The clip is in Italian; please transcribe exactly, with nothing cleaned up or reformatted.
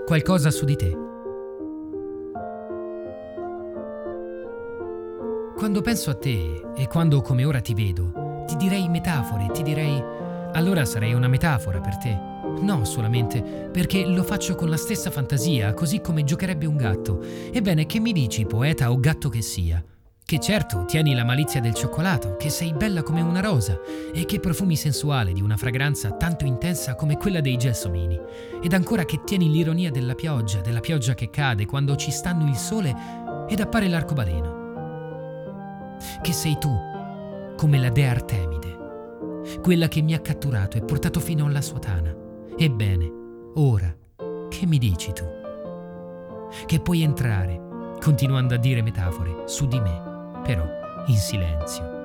qualcosa su di te. Quando penso a te e quando come ora ti vedo, ti direi metafore, ti direi allora sarei una metafora per te. No, solamente perché lo faccio con la stessa fantasia, così come giocherebbe un gatto. Ebbene, che mi dici, poeta o gatto che sia? Che certo tieni la malizia del cioccolato, che sei bella come una rosa e che profumi sensuale di una fragranza tanto intensa come quella dei gelsomini. Ed ancora che tieni l'ironia della pioggia, della pioggia che cade quando ci stanno il sole ed appare l'arcobaleno. Che sei tu, come la dea Artemide, quella che mi ha catturato e portato fino alla sua tana. Ebbene, ora, che mi dici tu? Che puoi entrare, continuando a dire metafore, su di me, però in silenzio.